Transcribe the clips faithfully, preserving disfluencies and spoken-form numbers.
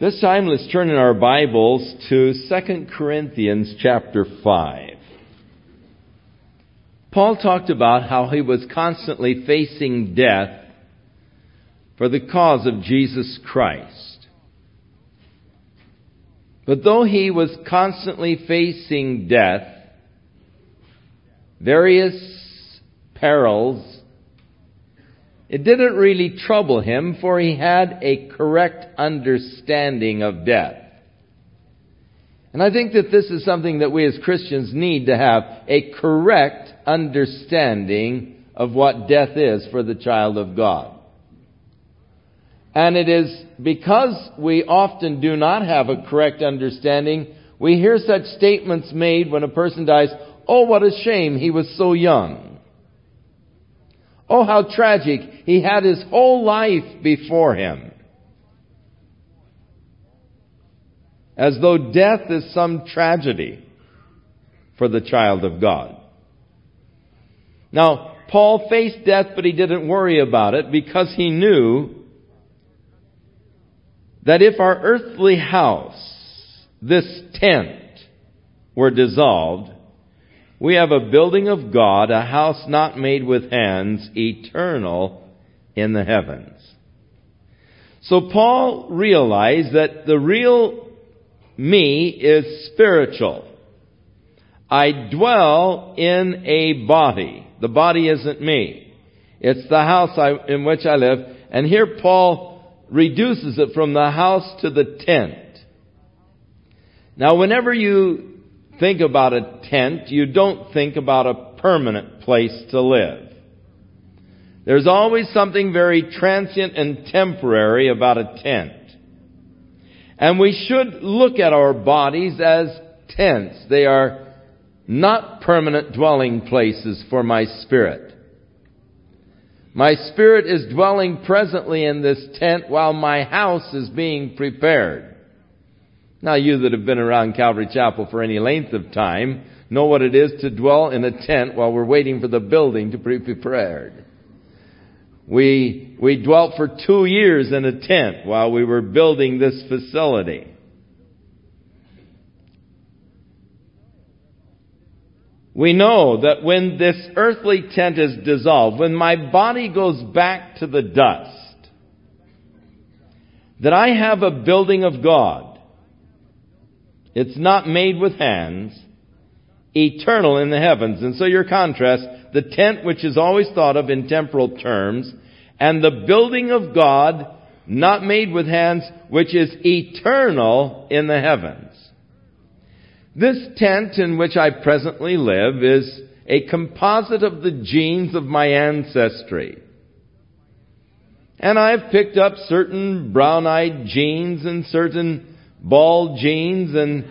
This time, let's turn in our Bibles to Second Corinthians chapter five. Paul talked about how he was constantly facing death for the cause of Jesus Christ. But though he was constantly facing death, various perils, it didn't really trouble him, for he had a correct understanding of death. And I think that this is something that we as Christians need to have, a correct understanding of what death is for the child of God. And it is because we often do not have a correct understanding, we hear such statements made when a person dies, "Oh, what a shame, he was so young. Oh, how tragic, he had his whole life before him." As though death is some tragedy for the child of God. Now, Paul faced death, but he didn't worry about it because he knew that if our earthly house, this tent, were dissolved, we have a building of God, a house not made with hands, eternal in the heavens. So Paul realized that the real me is spiritual. I dwell in a body. The body isn't me. It's the house I, in which I live. And here Paul reduces it from the house to the tent. Now, whenever you think about a tent, you don't think about a permanent place to live. There's always something very transient and temporary about a tent. And we should look at our bodies as tents. They are not permanent dwelling places for my spirit. My spirit is dwelling presently in this tent while my house is being prepared. Now, you that have been around Calvary Chapel for any length of time know what it is to dwell in a tent while we're waiting for the building to be prepared. We, we dwelt for two years in a tent while we were building this facility. We know that when this earthly tent is dissolved, when my body goes back to the dust, that I have a building of God. It's not made with hands, eternal in the heavens. And so your contrast, the tent which is always thought of in temporal terms, and the building of God, not made with hands, which is eternal in the heavens. This tent in which I presently live is a composite of the genes of my ancestry. And I've picked up certain brown-eyed genes and certain bald genes, and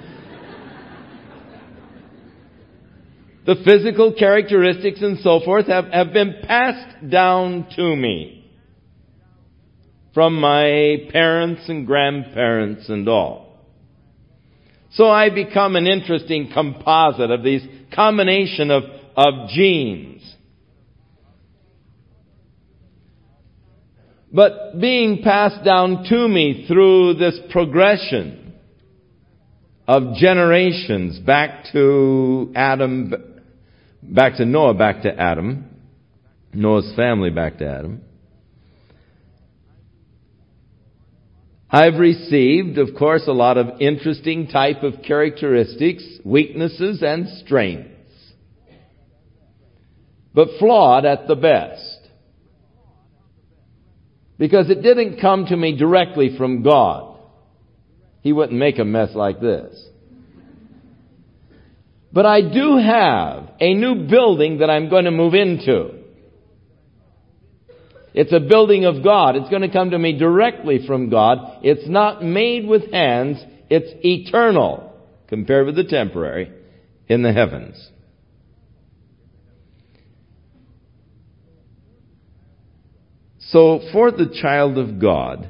the physical characteristics and so forth have, have been passed down to me from my parents and grandparents and all. So I become an interesting composite of these combination of, of genes. But being passed down to me through this progression of generations back to Adam, back to Noah, back to Adam, Noah's family back to Adam. I've received, of course, a lot of interesting type of characteristics, weaknesses, and strengths. But flawed at the best. Because it didn't come to me directly from God. He wouldn't make a mess like this. But I do have a new building that I'm going to move into. It's a building of God. It's going to come to me directly from God. It's not made with hands. It's eternal, compared with the temporary, in the heavens. So, for the child of God,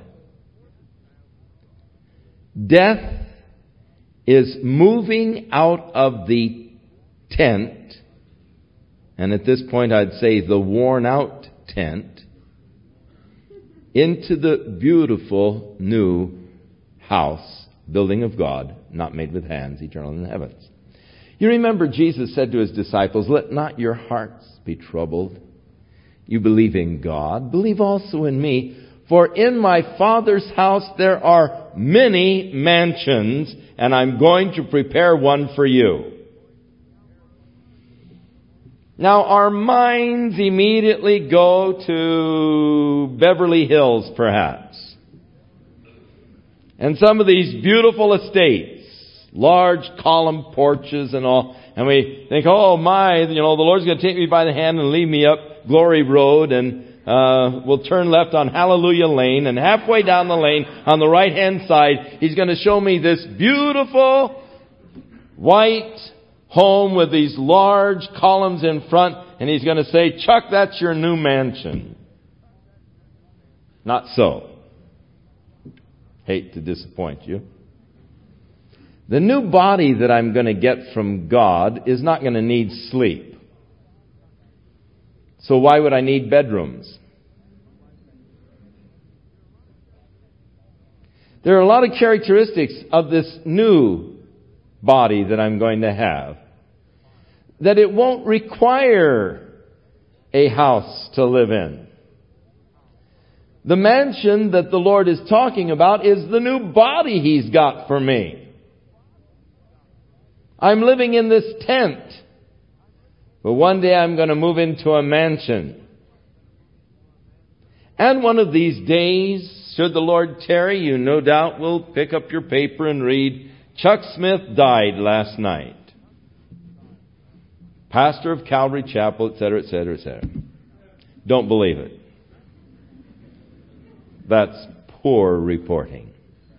death is moving out of the tent, and at this point I'd say the worn out tent, into the beautiful new house, building of God, not made with hands, eternal in the heavens. You remember Jesus said to his disciples, "Let not your hearts be troubled. You believe in God, believe also in me. For in my Father's house there are many mansions, and I'm going to prepare one for you." Now our minds immediately go to Beverly Hills, perhaps. And some of these beautiful estates, large column porches and all. And we think, oh my, you know, the Lord's going to take me by the hand and lead me up Glory Road, and uh, we'll turn left on Hallelujah Lane. And halfway down the lane, on the right-hand side, He's going to show me this beautiful white home with these large columns in front. And He's going to say, "Chuck, that's your new mansion." Not so. Hate to disappoint you. The new body that I'm going to get from God is not going to need sleep. So why would I need bedrooms? There are a lot of characteristics of this new body that I'm going to have that it won't require a house to live in. The mansion that the Lord is talking about is the new body He's got for me. I'm living in this tent, but one day I'm going to move into a mansion. And one of these days, should the Lord tarry, you no doubt will pick up your paper and read, "Chuck Smith died last night. Pastor of Calvary Chapel," et cetera, et cetera, et cetera. Don't believe it. That's poor reporting.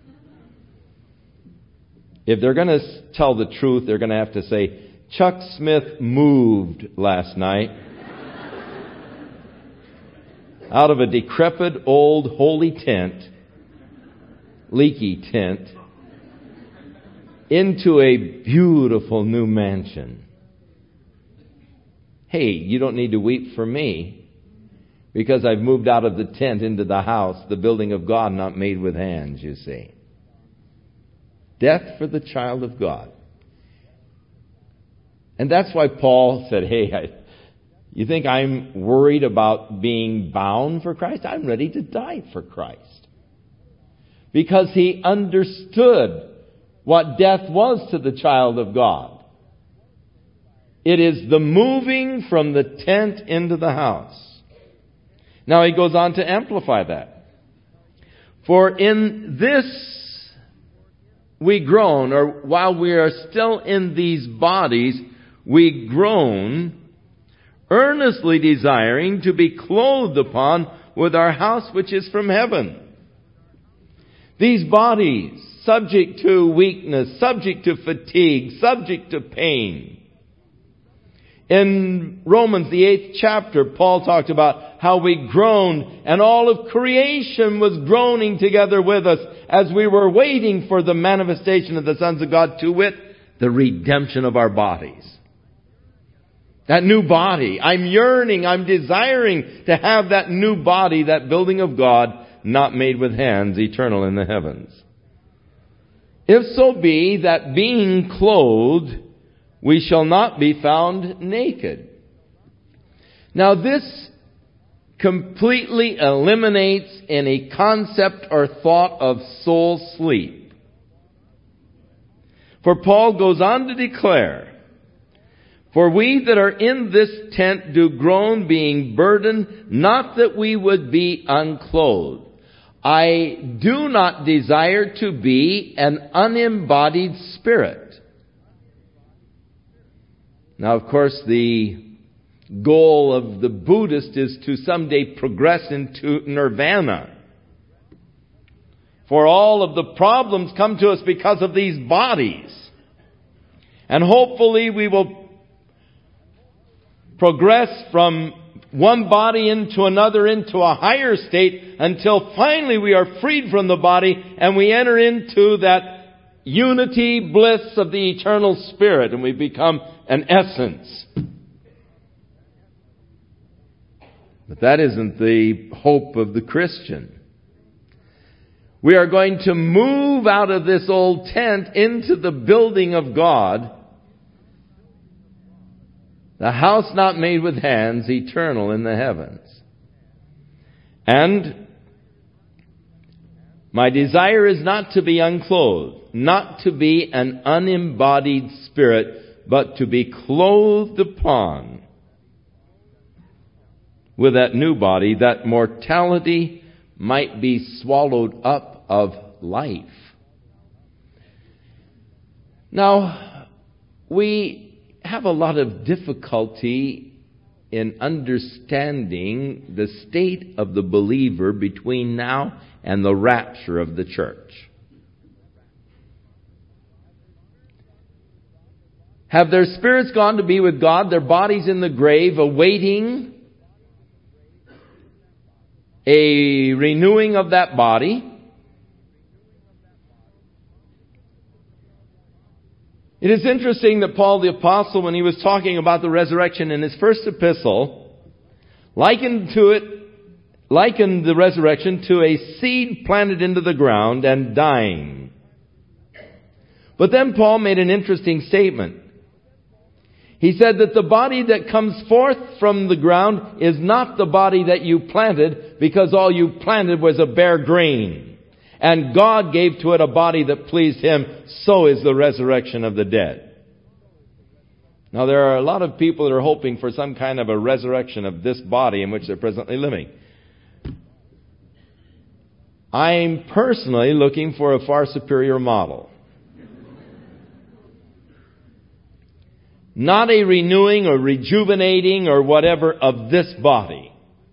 If they're going to tell the truth, they're going to have to say, "Chuck Smith moved last night out of a decrepit old holy tent, leaky tent, into a beautiful new mansion." Hey, you don't need to weep for me, because I've moved out of the tent into the house, the building of God, not made with hands, you see. Death for the child of God. And that's why Paul said, hey, I, you think I'm worried about being bound for Christ? I'm ready to die for Christ. Because he understood what death was to the child of God. It is the moving from the tent into the house. Now he goes on to amplify that. "For in this we groan," or while we are still in these bodies, we groan, "earnestly desiring to be clothed upon with our house which is from heaven." These bodies, subject to weakness, subject to fatigue, subject to pain. In Romans, the eighth chapter, Paul talked about how we groaned, and all of creation was groaning together with us as we were waiting for the manifestation of the sons of God, to wit, the redemption of our bodies. That new body. I'm yearning, I'm desiring to have that new body, that building of God, not made with hands, eternal in the heavens. If so be that being clothed, we shall not be found naked. Now this completely eliminates any concept or thought of soul sleep. For Paul goes on to declare, "For we that are in this tent do groan, being burdened, not that we would be unclothed. I do not desire to be an unembodied spirit." Now, of course, the goal of the Buddhist is to someday progress into nirvana. For all of the problems come to us because of these bodies. And hopefully we will progress from one body into another, into a higher state, until finally we are freed from the body and we enter into that unity, bliss of the eternal spirit, and we become an essence. But that isn't the hope of the Christian. We are going to move out of this old tent into the building of God, the house not made with hands, eternal in the heavens. And my desire is not to be unclothed, not to be an unembodied spirit, but to be clothed upon with that new body, that mortality might be swallowed up of life. Now, we have a lot of difficulty in understanding the state of the believer between now and the rapture of the church. Have their spirits gone to be with God, their bodies in the grave, awaiting a renewing of that body? It is interesting that Paul the Apostle, when he was talking about the resurrection in his first epistle, likened to it, likened the resurrection to a seed planted into the ground and dying. But then Paul made an interesting statement. He said that the body that comes forth from the ground is not the body that you planted, because all you planted was a bare grain. And God gave to it a body that pleased Him. So is the resurrection of the dead. Now, there are a lot of people that are hoping for some kind of a resurrection of this body in which they're presently living. I'm personally looking for a far superior model. Not a renewing or rejuvenating or whatever of this body.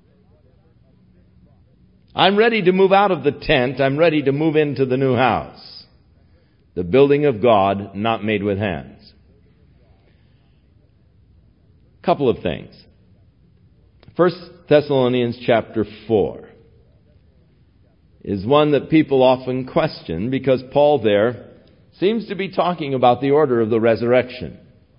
I'm ready to move out of the tent. I'm ready to move into the new house. The building of God, not made with hands. Couple of things. First Thessalonians chapter four is one that people often question, because Paul there seems to be talking about the order of the resurrection.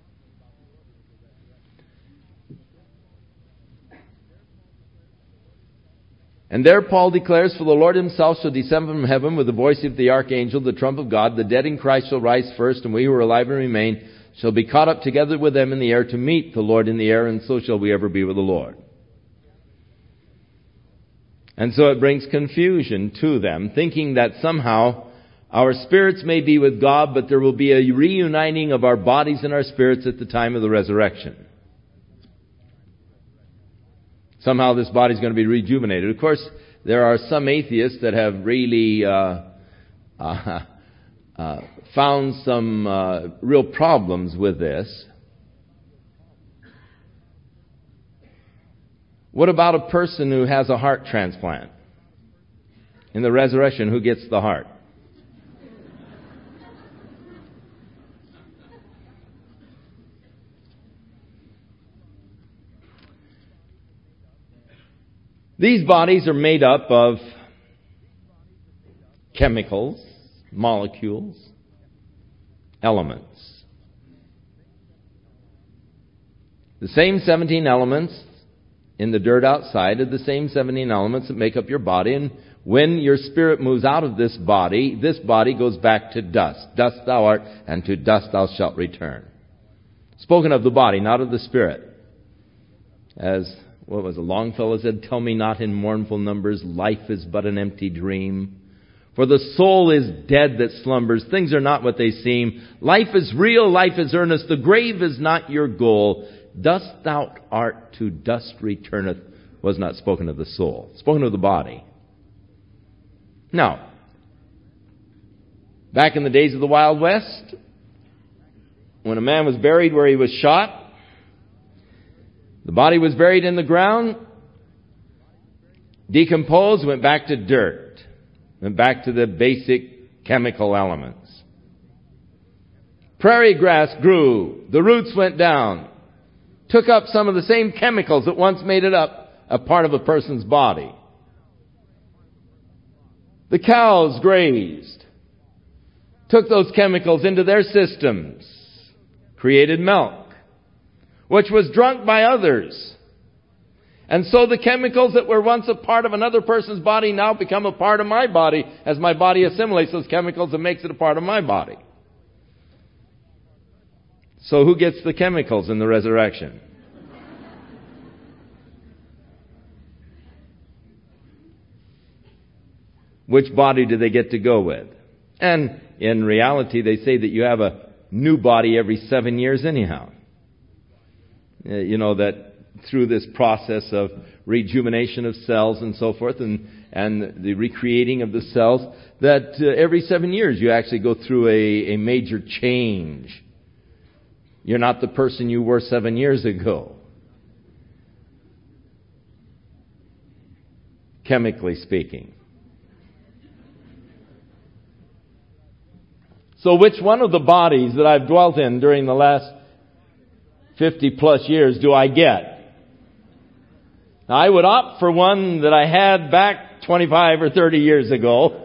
And there Paul declares, "For the Lord Himself shall descend from heaven with the voice of the archangel, the trump of God. The dead in Christ shall rise first, and we who are alive and remain shall be caught up together with them in the air to meet the Lord in the air, and so shall we ever be with the Lord." And so it brings confusion to them, thinking that somehow our spirits may be with God, but there will be a reuniting of our bodies and our spirits at the time of the resurrection. Somehow this body is going to be rejuvenated. Of course, there are some atheists that have really uh, uh, uh, found some uh, real problems with this. What about a person who has a heart transplant? In the resurrection, who gets the heart? These bodies are made up of chemicals, molecules, elements. The same seventeen elements in the dirt outside are the same seventeen elements that make up your body. And when your spirit moves out of this body, this body goes back to dust. Dust thou art, and to dust thou shalt return. Spoken of the body, not of the spirit. As what was it, Longfellow said, "Tell me not in mournful numbers, life is but an empty dream. For the soul is dead that slumbers. Things are not what they seem. Life is real, life is earnest. The grave is not your goal. Dust thou art, to dust returneth," was not spoken of the soul. Spoken of the body. Now, back in the days of the Wild West, when a man was buried where he was shot, the body was buried in the ground, decomposed, went back to dirt, went back to the basic chemical elements. Prairie grass grew, the roots went down, took up some of the same chemicals that once made it up a part of a person's body. The cows grazed, took those chemicals into their systems, created milk, which was drunk by others. And so the chemicals that were once a part of another person's body now become a part of my body as my body assimilates those chemicals and makes it a part of my body. So who gets the chemicals in the resurrection? Which body do they get to go with? And in reality, they say that you have a new body every seven years anyhow. Uh, you know, that through this process of rejuvenation of cells and so forth, and, and the recreating of the cells, that uh, every seven years you actually go through a, a major change. You're not the person you were seven years ago, chemically speaking. So which one of the bodies that I've dwelt in during the last fifty plus years do I get? Now, I would opt for one that I had back twenty-five or thirty years ago.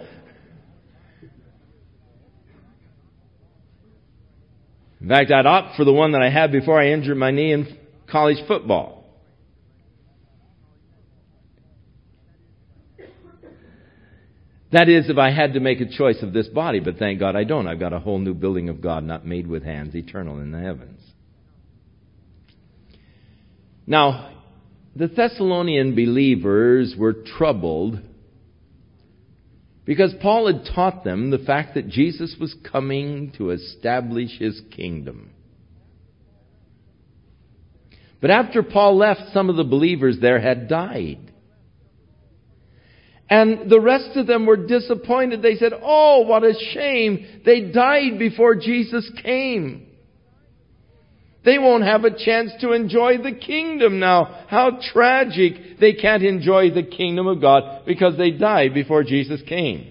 In fact, I'd opt for the one that I had before I injured my knee in college football. That is, if I had to make a choice of this body, but thank God I don't. I've got a whole new building of God, not made with hands, eternal in the heavens. Now, the Thessalonian believers were troubled because Paul had taught them the fact that Jesus was coming to establish His kingdom. But after Paul left, some of the believers there had died. And the rest of them were disappointed. They said, "Oh, what a shame. They died before Jesus came. They won't have a chance to enjoy the kingdom now. How tragic they can't enjoy the kingdom of God because they died before Jesus came."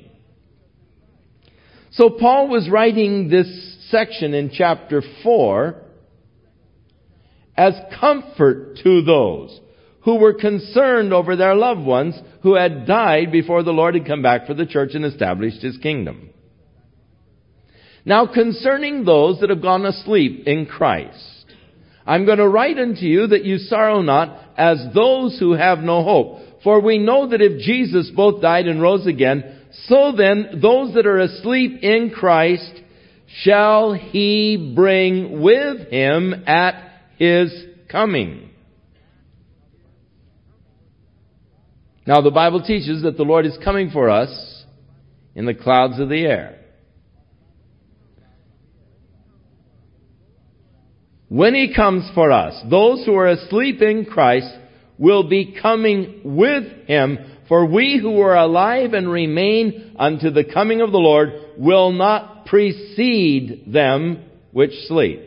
So Paul was writing this section in chapter four as comfort to those who were concerned over their loved ones who had died before the Lord had come back for the church and established His kingdom. Now, concerning those that have gone asleep in Christ, I'm going to write unto you that you sorrow not as those who have no hope. For we know that if Jesus both died and rose again, so then those that are asleep in Christ shall He bring with Him at His coming. Now, the Bible teaches that the Lord is coming for us in the clouds of the air. When He comes for us, those who are asleep in Christ will be coming with Him. For we who are alive and remain unto the coming of the Lord will not precede them which sleep.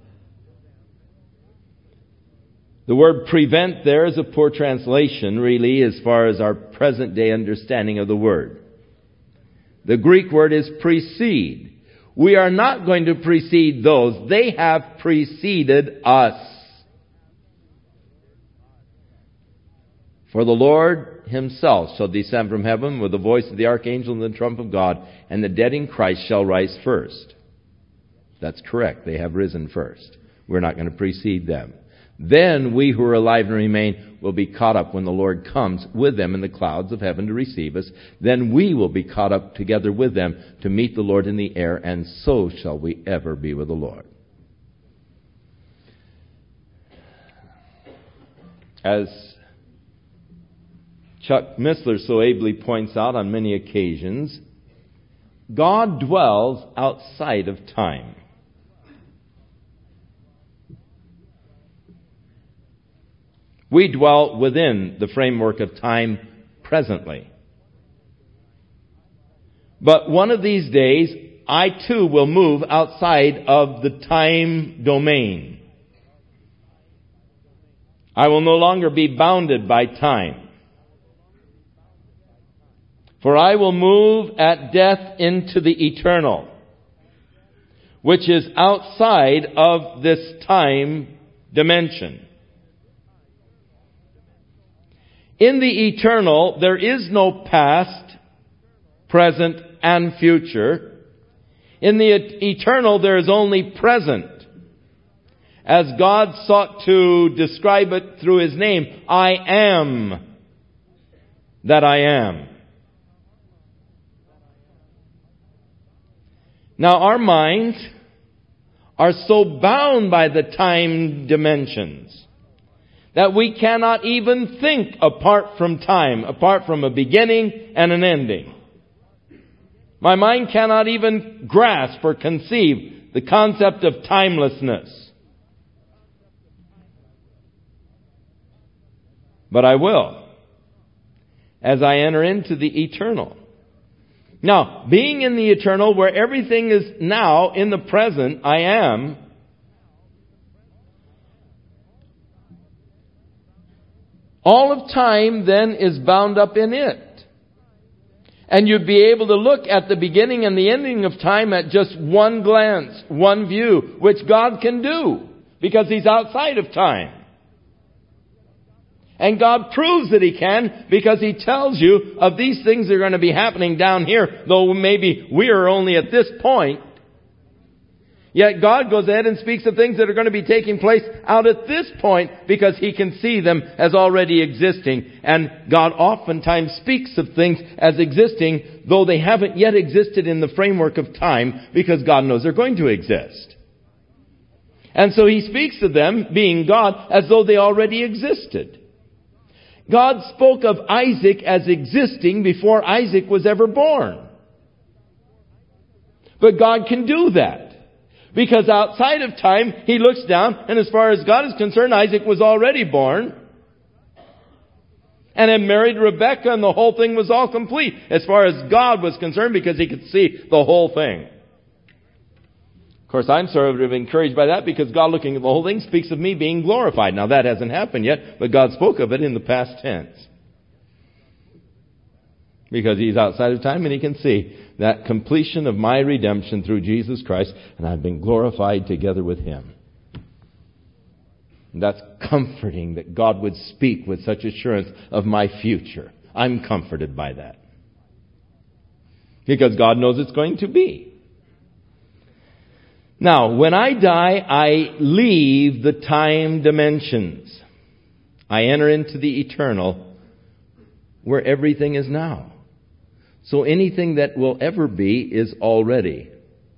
The word prevent there is a poor translation, really, as far as our present day understanding of the word. The Greek word is precede. We are not going to precede those. They have preceded us. For the Lord Himself shall descend from heaven with the voice of the archangel and the trump of God, and the dead in Christ shall rise first. That's correct. They have risen first. We're not going to precede them. Then we who are alive and remain will be caught up when the Lord comes with them in the clouds of heaven to receive us. Then we will be caught up together with them to meet the Lord in the air, and so shall we ever be with the Lord. As Chuck Missler so ably points out on many occasions, God dwells outside of time. We dwell within the framework of time presently. But one of these days, I too will move outside of the time domain. I will no longer be bounded by time. For I will move at death into the eternal, which is outside of this time dimension. In the eternal, there is no past, present, and future. In the eternal, there is only present. as God sought to describe it through His name, I am that I am. Now our minds are so bound by the time dimensions that we cannot even think apart from time, apart from a beginning and an ending. My mind cannot even grasp or conceive the concept of timelessness. But I will, as I enter into the eternal. Now, being in the eternal, where everything is now, in the present, I am, all of time then is bound up in it. And you'd be able to look at the beginning and the ending of time at just one glance, one view, which God can do, because He's outside of time. And God proves that He can, because He tells you of these things that are going to be happening down here, though maybe we are only at this point. Yet God goes ahead and speaks of things that are going to be taking place out at this point, because He can see them as already existing. And God oftentimes speaks of things as existing, though they haven't yet existed in the framework of time, because God knows they're going to exist. And so He speaks of them, being God, as though they already existed. God spoke of Isaac as existing before Isaac was ever born. But God can do that, because outside of time, He looks down, and as far as God is concerned, Isaac was already born and had married Rebekah, and the whole thing was all complete as far as God was concerned, because He could see the whole thing. Of course, I'm sort of encouraged by that, because God, looking at the whole thing, speaks of me being glorified. Now, that hasn't happened yet, but God spoke of it in the past tense, because He's outside of time and He can see that completion of my redemption through Jesus Christ, and I've been glorified together with Him. And that's comforting, that God would speak with such assurance of my future. I'm comforted by that, because God knows it's going to be. Now, when I die, I leave the time dimensions. I enter into the eternal, where everything is now. So anything that will ever be is already.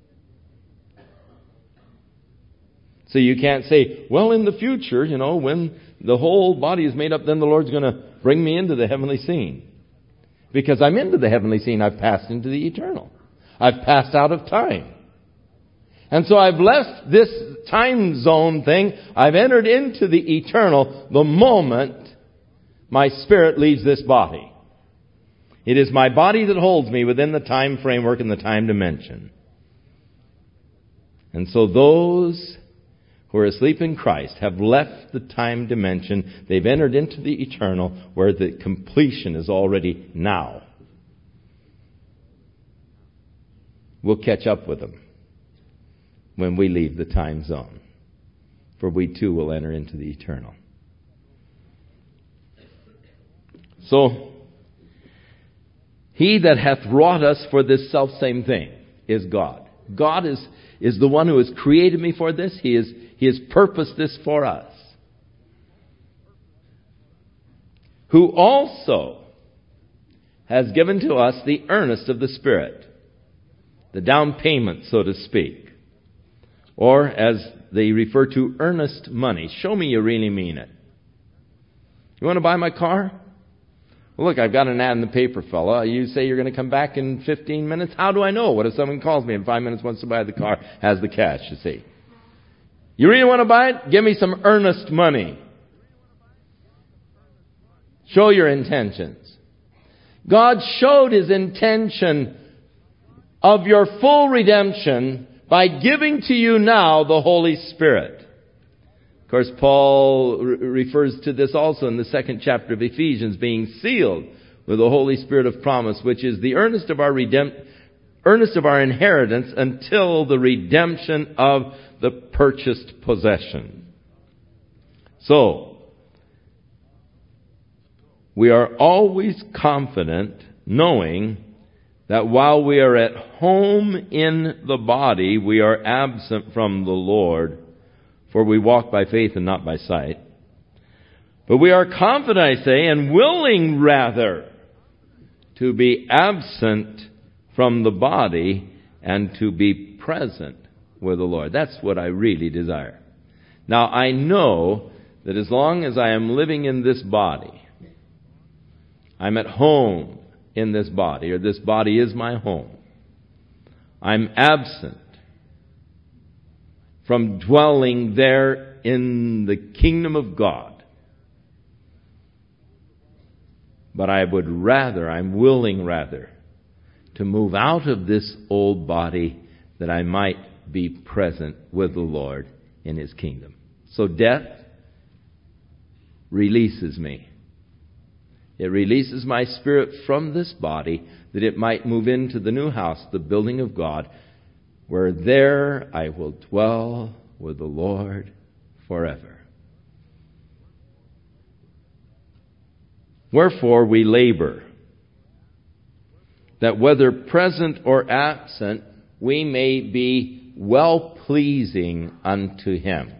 So you can't say, well, in the future, you know, when the whole body is made up, then the Lord's going to bring me into the heavenly scene. Because I'm into the heavenly scene. I've passed into the eternal. I've passed out of time. And so I've left this time zone thing. I've entered into the eternal the moment my spirit leaves this body. It is my body that holds me within the time framework and the time dimension. And so those who are asleep in Christ have left the time dimension. They've entered into the eternal, where the completion is already now. We'll catch up with them when we leave the time zone, for we too will enter into the eternal. So, He that hath wrought us for this selfsame thing is God. God is, is the one who has created me for this. He is, He has purposed this for us. Who also has given to us the earnest of the Spirit, the down payment, so to speak. Or, as they refer to, earnest money. Show me you really mean it. You want to buy my car? Well, look, I've got an ad in the paper, fella. You say you're going to come back in fifteen minutes. How do I know? What if someone calls me in five minutes, wants to buy the car, has the cash, you see? You really want to buy it? Give me some earnest money. Show your intentions. God showed His intention of your full redemption by giving to you now the Holy Spirit. Of course, Paul re- refers to this also in the second chapter of Ephesians, being sealed with the Holy Spirit of promise, which is the earnest of our redemp- earnest of our inheritance until the redemption of the purchased possession. So, we are always confident knowing that while we are at home in the body, we are absent from the Lord. For we walk by faith and not by sight. But we are confident, I say, and willing rather to be absent from the body and to be present with the Lord. That's what I really desire. Now, I know that as long as I am living in this body, I'm at home in this body, or this body is my home. I'm absent from dwelling there in the kingdom of God. But I would rather, I'm willing rather, to move out of this old body that I might be present with the Lord in His kingdom. So death releases me. It releases my spirit from this body that it might move into the new house, the building of God, where there I will dwell with the Lord forever. Wherefore we labor, that whether present or absent, we may be well-pleasing unto Him.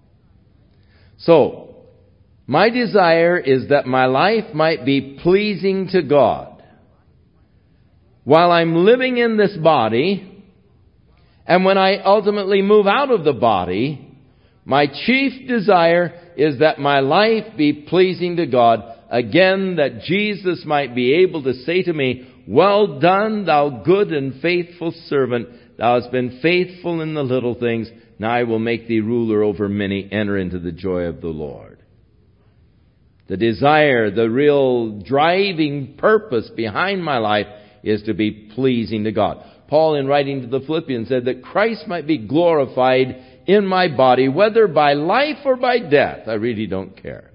So, my desire is that my life might be pleasing to God while I'm living in this body, and when I ultimately move out of the body, my chief desire is that my life be pleasing to God. Again, that Jesus might be able to say to me, "Well done, thou good and faithful servant. Thou hast been faithful in the little things. Now I will make thee ruler over many. Enter into the joy of the Lord." The desire, the real driving purpose behind my life is to be pleasing to God. Paul, in writing to the Philippians, said that Christ might be glorified in my body, whether by life or by death. I really don't care.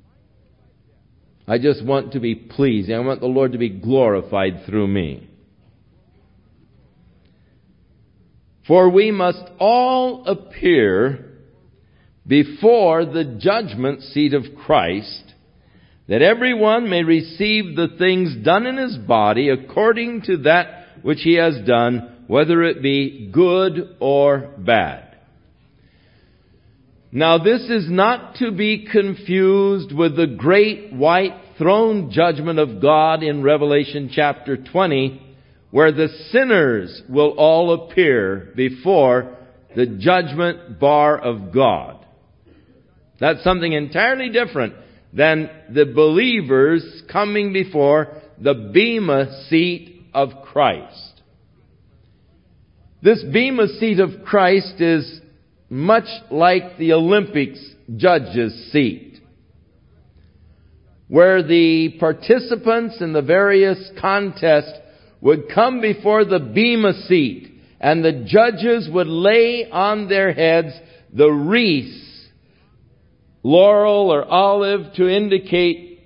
I just want to be pleasing. I want the Lord to be glorified through me. For we must all appear before the judgment seat of Christ, that everyone may receive the things done in his body according to that which he has done, whether it be good or bad. Now this is not to be confused with the great white throne judgment of God in Revelation chapter twenty, where the sinners will all appear before the judgment bar of God. That's something entirely different than the believers coming before the bema seat of Christ. This bema seat of Christ is much like the Olympics judges' seat, where the participants in the various contests would come before the bema seat, and the judges would lay on their heads the wreaths, laurel or olive, to indicate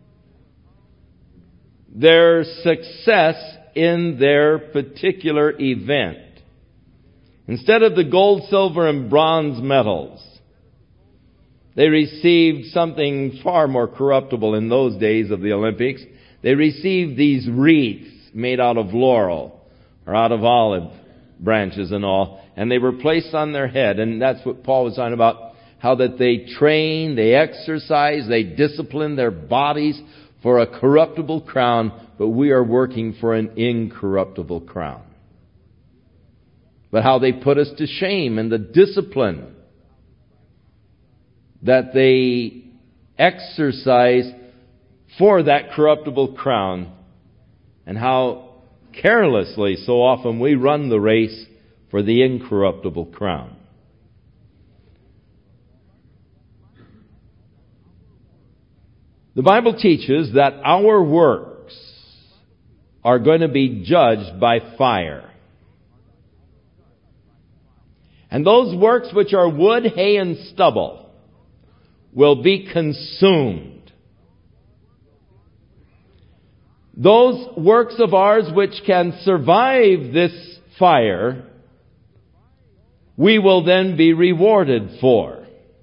their success in their particular event. Instead of the gold, silver, and bronze medals, they received something far more corruptible in those days of the Olympics. They received these wreaths made out of laurel or out of olive branches and all, and they were placed on their head. And that's what Paul was talking about, how that they train, they exercise, they discipline their bodies for a corruptible crown, but we are working for an incorruptible crown. But how they put us to shame in the discipline that they exercise for that corruptible crown, and how carelessly so often we run the race for the incorruptible crown. The Bible teaches that our works are going to be judged by fire. And those works which are wood, hay, and stubble will be consumed. Those works of ours which can survive this fire, we will then be rewarded for.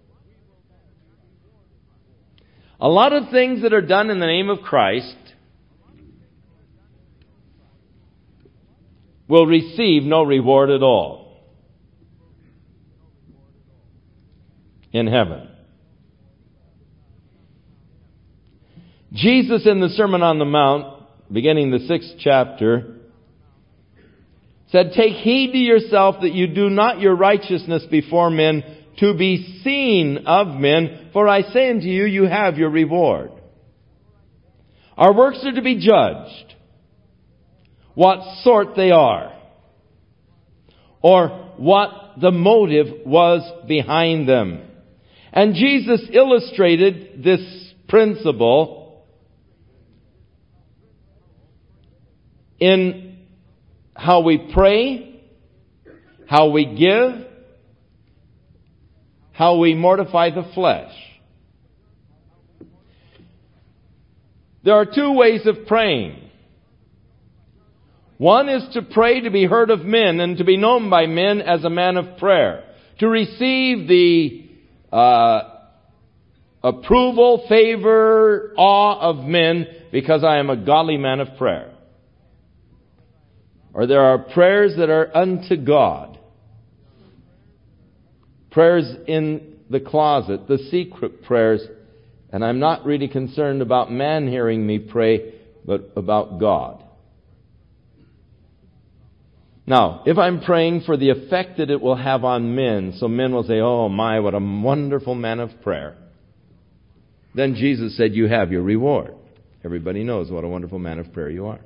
A lot of things that are done in the name of Christ will receive no reward at all. in heaven. Jesus in the Sermon on the Mount, beginning the sixth chapter, said, "Take heed to yourself that you do not your righteousness before men to be seen of men, for I say unto you, you have your reward." Our works are to be judged, what sort they are, or what the motive was behind them. And Jesus illustrated this principle in how we pray, how we give, how we mortify the flesh. There are two ways of praying. One is to pray to be heard of men and to be known by men as a man of prayer. To receive the uh, approval, favor, awe of men because I am a godly man of prayer. Or there are prayers that are unto God. Prayers in the closet, the secret prayers. And I'm not really concerned about man hearing me pray, but about God. Now, if I'm praying for the effect that it will have on men, so men will say, "Oh my, what a wonderful man of prayer," then Jesus said, "You have your reward." Everybody knows what a wonderful man of prayer you are.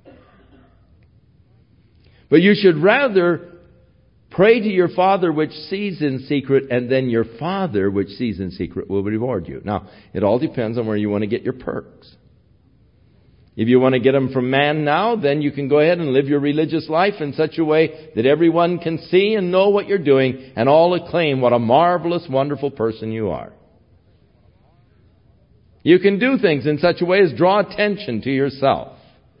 But you should rather pray to your Father which sees in secret, and then your Father which sees in secret will reward you. Now, it all depends on where you want to get your perks. If you want to get them from man now, then you can go ahead and live your religious life in such a way that everyone can see and know what you're doing and all acclaim what a marvelous, wonderful person you are. You can do things in such a way as draw attention to yourself.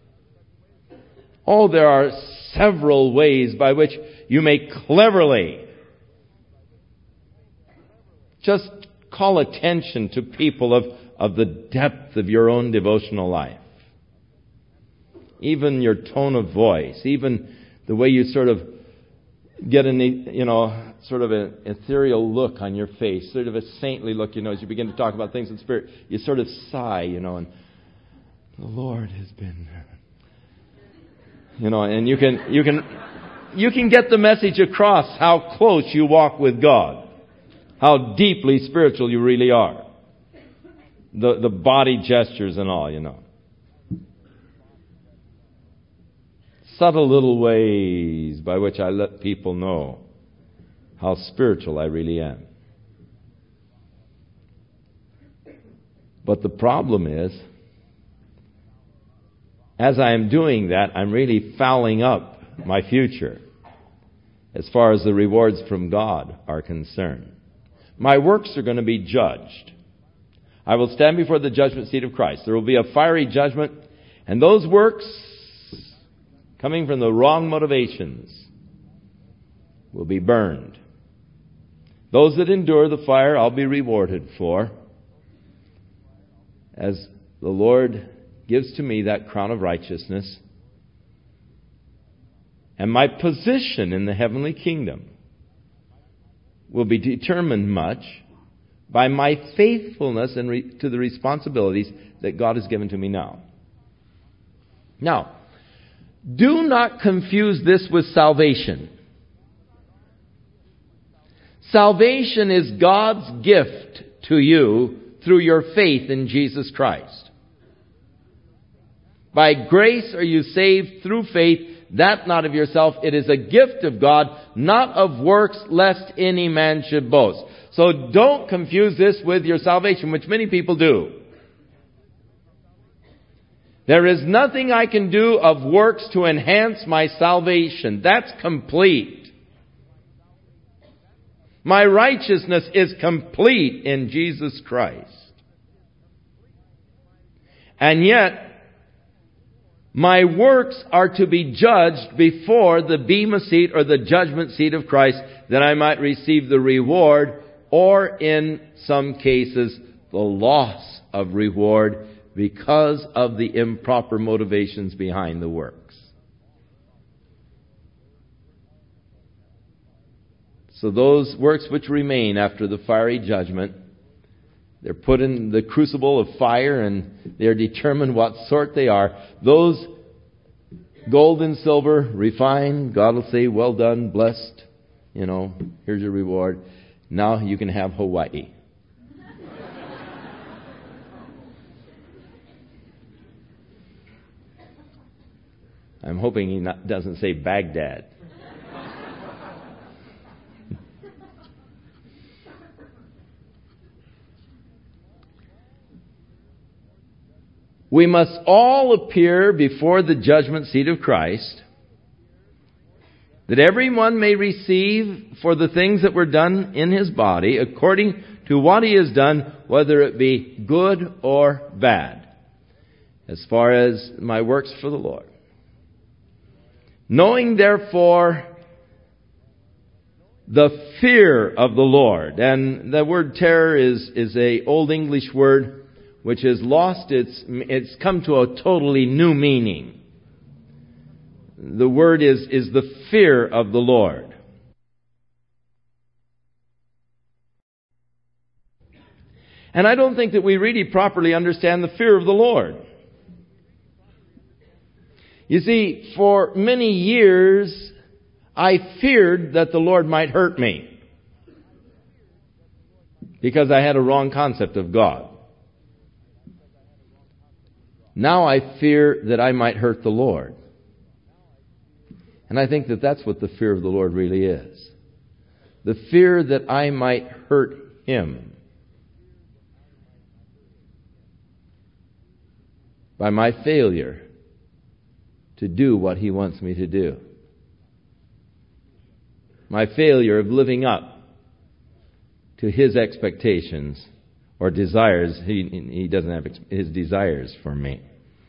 Oh, there are several ways by which you may cleverly just call attention to people of, of the depth of your own devotional life. Even your tone of voice, even the way you sort of get an, you know, sort of an ethereal look on your face, sort of a saintly look, you know, as you begin to talk about things in spirit, you sort of sigh, you know, and the Lord has been, you know, and you can, you can, you can get the message across how close you walk with God, how deeply spiritual you really are. The, the body gestures and all, you know. Subtle little ways by which I let people know how spiritual I really am. But the problem is, as I am doing that, I'm really fouling up my future as far as the rewards from God are concerned. My works are going to be judged. I will stand before the judgment seat of Christ. There will be a fiery judgment, and those works coming from the wrong motivations will be burned. Those that endure the fire, I'll be rewarded for, as the Lord gives to me that crown of righteousness. And my position in the heavenly kingdom will be determined much by my faithfulness and re- to the responsibilities that God has given to me now. Now, do not confuse this with salvation. Salvation is God's gift to you through your faith in Jesus Christ. By grace are you saved through faith, that not of yourself. It is a gift of God, not of works, lest any man should boast. So don't confuse this with your salvation, which many people do. There is nothing I can do of works to enhance my salvation. That's complete. My righteousness is complete in Jesus Christ. And yet, my works are to be judged before the bema seat or the judgment seat of Christ, that I might receive the reward, or in some cases, the loss of reward, because of the improper motivations behind the works. So those works which remain after the fiery judgment, they're put in the crucible of fire and they're determined what sort they are. Those gold and silver refined, God will say, well done, blessed. You know, here's your reward. Now you can have Hawaii. I'm hoping he not, doesn't say Baghdad. We must all appear before the judgment seat of Christ, that everyone may receive for the things that were done in his body, according to what he has done, whether it be good or bad, as far as my works for the Lord. Knowing therefore the fear of the Lord. And the word terror is, is a Old English word which has lost its, it's come to a totally new meaning. The word is, is the fear of the Lord. And I don't think that we really properly understand the fear of the Lord. You see, for many years, I feared that the Lord might hurt me because I had a wrong concept of God. Now I fear that I might hurt the Lord. And I think that that's what the fear of the Lord really is. The fear that I might hurt Him by my failure to do what He wants me to do. My failure of living up to His expectations or desires. He, he doesn't have His desires for me.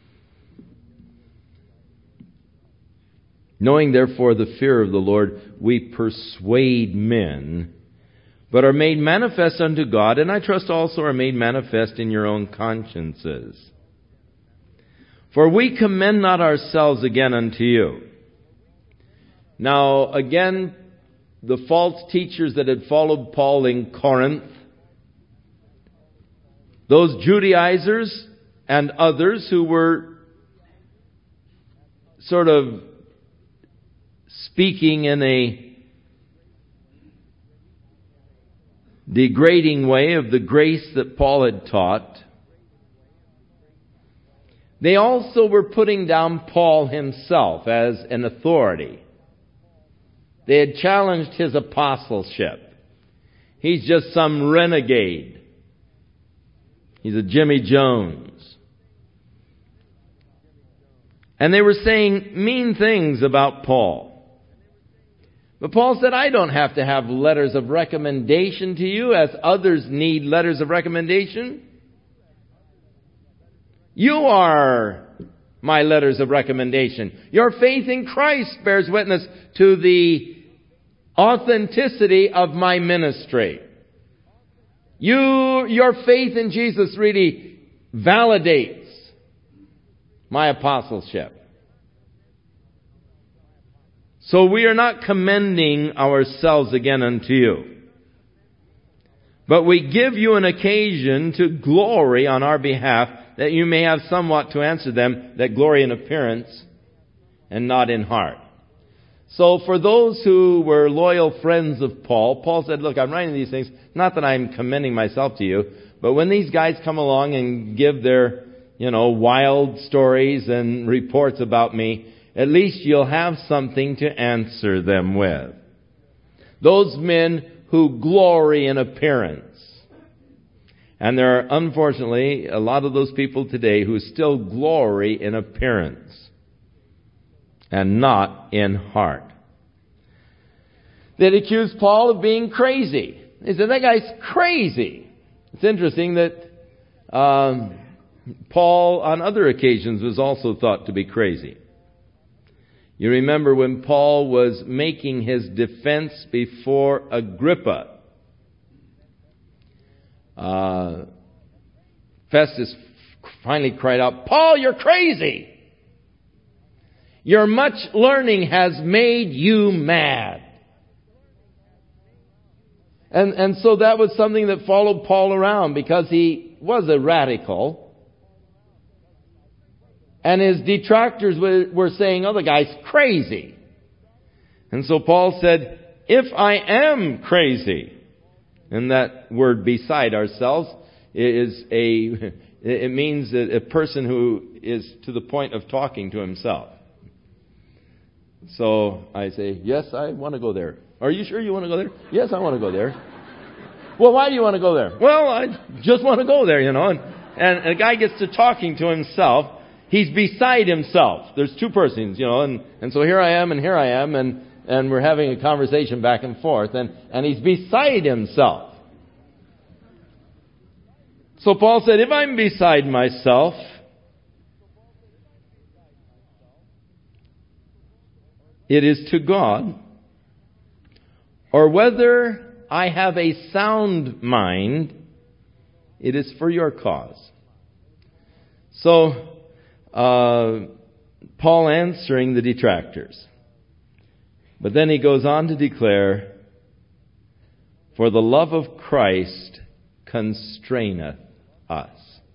Knowing therefore the fear of the Lord, we persuade men, but are made manifest unto God, and I trust also are made manifest in your own consciences. For we commend not ourselves again unto you. Now, again, the false teachers that had followed Paul in Corinth, those Judaizers and others who were sort of speaking in a degrading way of the grace that Paul had taught, they also were putting down Paul himself as an authority. They had challenged his apostleship. He's just some renegade. He's a Jimmy Jones. And they were saying mean things about Paul. But Paul said, I don't have to have letters of recommendation to you as others need letters of recommendation. You are my letters of recommendation. Your faith in Christ bears witness to the authenticity of my ministry. You, your faith in Jesus really validates my apostleship. So we are not commending ourselves again unto you, but we give you an occasion to glory on our behalf, that you may have somewhat to answer them that glory in appearance and not in heart. So for those who were loyal friends of Paul, Paul said, look, I'm writing these things, not that I'm commending myself to you, but when these guys come along and give their, you know, wild stories and reports about me, at least you'll have something to answer them with. Those men who glory in appearance. And there are, unfortunately, a lot of those people today who still glory in appearance and not in heart. They'd accuse Paul of being crazy. They said, that guy's crazy. It's interesting that um, Paul, on other occasions, was also thought to be crazy. You remember when Paul was making his defense before Agrippa. Uh, Festus finally cried out, Paul, you're crazy. Your much learning has made you mad. And, and so that was something that followed Paul around because he was a radical. And his detractors were, were saying, oh, the guy's crazy. And so Paul said, if I am crazy, and that word beside ourselves is a, it means a person who is to the point of talking to himself. So I say, yes, I want to go there. Are you sure you want to go there? Yes, I want to go there. Well, why do you want to go there? Well, I just want to go there, you know. And, and a guy gets to talking to himself. He's beside himself. There's two persons, you know. And, and so here I am and here I am. And, and we're having a conversation back and forth. And, and he's beside himself. So Paul said, if I'm beside myself, it is to God, or whether I have a sound mind, it is for your cause. So, uh, Paul answering the detractors. But then he goes on to declare, for the love of Christ constraineth us.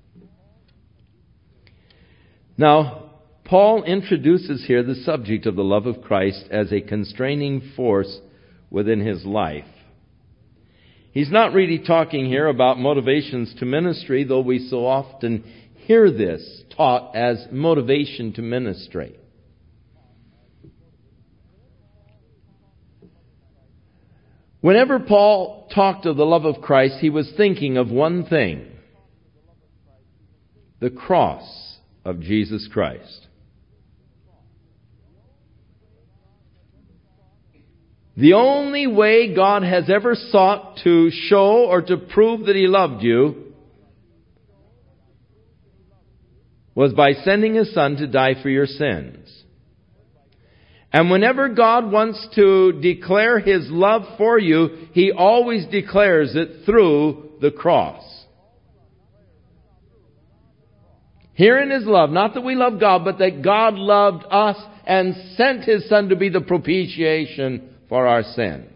Now, Paul introduces here the subject of the love of Christ as a constraining force within his life. He's not really talking here about motivations to ministry, though we so often hear this taught as motivation to ministry. Whenever Paul talked of the love of Christ, he was thinking of one thing: the cross of Jesus Christ. The only way God has ever sought to show or to prove that He loved you was by sending His Son to die for your sins. And whenever God wants to declare His love for you, He always declares it through the cross. Herein is love, not that we love God, but that God loved us and sent His Son to be the propitiation for our sins.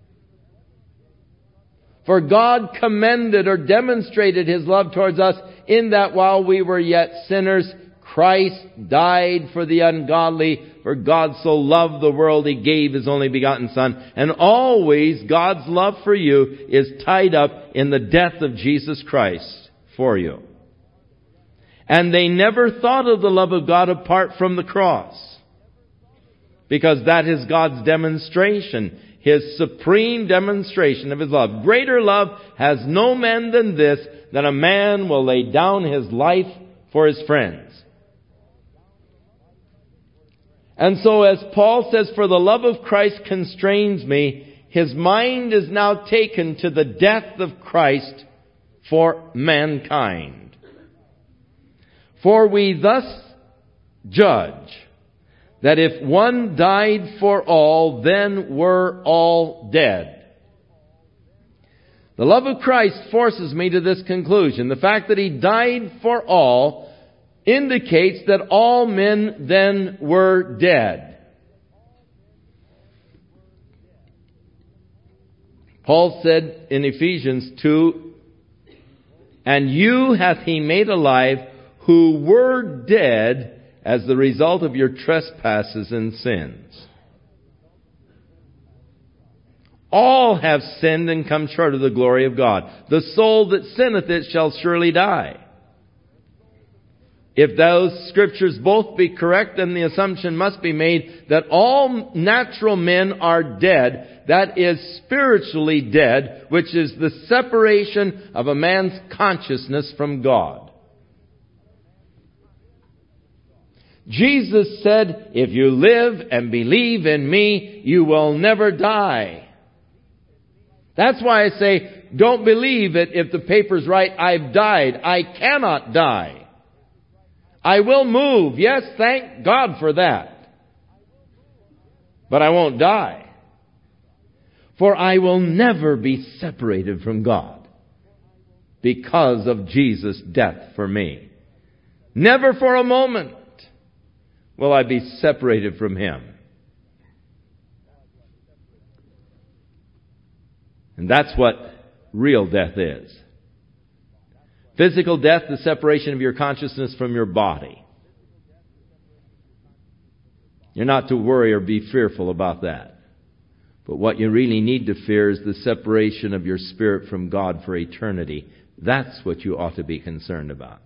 For God commended or demonstrated His love towards us in that while we were yet sinners, Christ died for the ungodly. For God so loved the world, He gave His only begotten Son. And always God's love for you is tied up in the death of Jesus Christ for you. And they never thought of the love of God apart from the cross. Because that is God's demonstration, His supreme demonstration of His love. Greater love has no man than this, that a man will lay down his life for his friends. And so as Paul says, for the love of Christ constrains me, his mind is now taken to the death of Christ for mankind. For we thus judge that if one died for all, then were all dead. The love of Christ forces me to this conclusion. The fact that He died for all indicates that all men then were dead. Paul said in Ephesians two, and you hath He made alive who were dead as the result of your trespasses and sins. All have sinned and come short of the glory of God. The soul that sinneth it shall surely die. If those scriptures both be correct, then the assumption must be made that all natural men are dead. That is spiritually dead, which is the separation of a man's consciousness from God. Jesus said, if you live and believe in me, you will never die. That's why I say, don't believe it if the paper's right, I've died. I cannot die. I will move. Yes, thank God for that. But I won't die. For I will never be separated from God because of Jesus' death for me. Never for a moment will I be separated from Him. And that's what real death is. Physical death, the separation of your consciousness from your body. You're not to worry or be fearful about that. But what you really need to fear is the separation of your spirit from God for eternity. That's what you ought to be concerned about.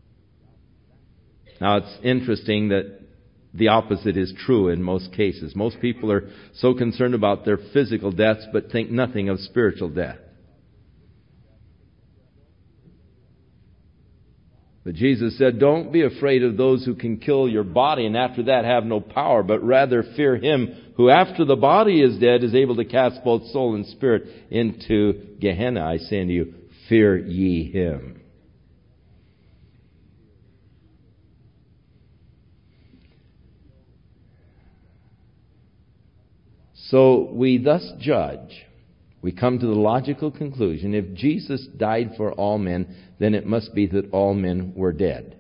Now, it's interesting that the opposite is true in most cases. Most people are so concerned about their physical deaths but think nothing of spiritual death. But Jesus said, don't be afraid of those who can kill your body and after that have no power, but rather fear Him who after the body is dead is able to cast both soul and spirit into Gehenna. I say unto you, fear ye Him. So we thus judge. We come to the logical conclusion, if Jesus died for all men, then it must be that all men were dead.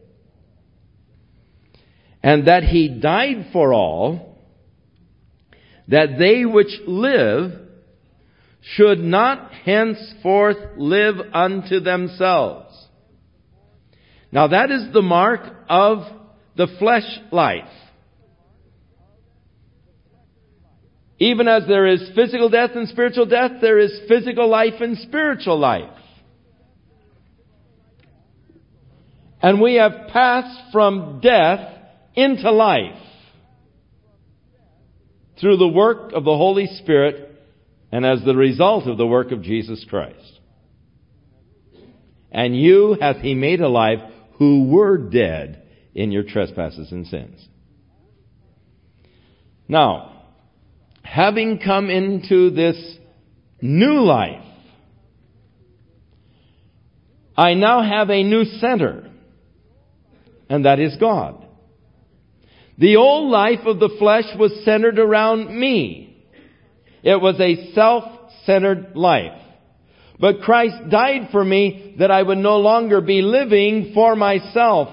And that He died for all, that they which live should not henceforth live unto themselves. Now that is the mark of the flesh life. Even as there is physical death and spiritual death, there is physical life and spiritual life. And we have passed from death into life through the work of the Holy Spirit and as the result of the work of Jesus Christ. And you hath He made alive who were dead in your trespasses and sins. Now, having come into this new life, I now have a new center, and that is God. The old life of the flesh was centered around me. It was a self-centered life. But Christ died for me that I would no longer be living for myself.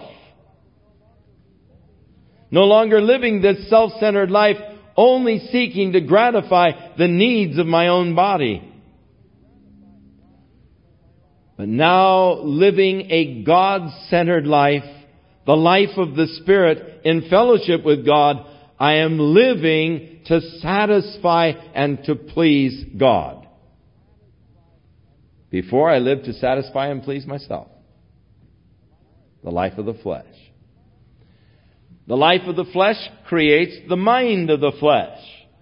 No longer living this self-centered life, only seeking to gratify the needs of my own body. But now living a God-centered life, the life of the Spirit in fellowship with God, I am living to satisfy and to please God. Before I lived to satisfy and please myself. The life of the flesh. The life of the flesh creates the mind of the flesh.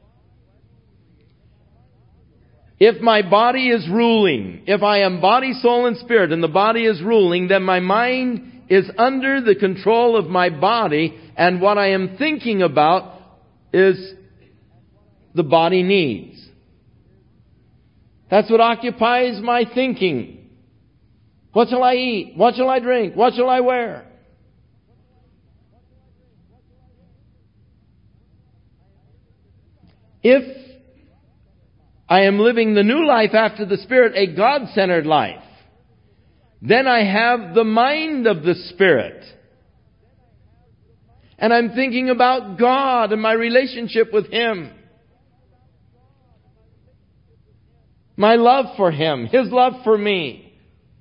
If my body is ruling, if I am body, soul, and spirit, and the body is ruling, then my mind is under the control of my body, and what I am thinking about is the body needs. That's what occupies my thinking. What shall I eat? What shall I drink? What shall I wear? If I am living the new life after the Spirit, a God-centered life, then I have the mind of the Spirit. And I'm thinking about God and my relationship with Him. My love for Him, His love for me.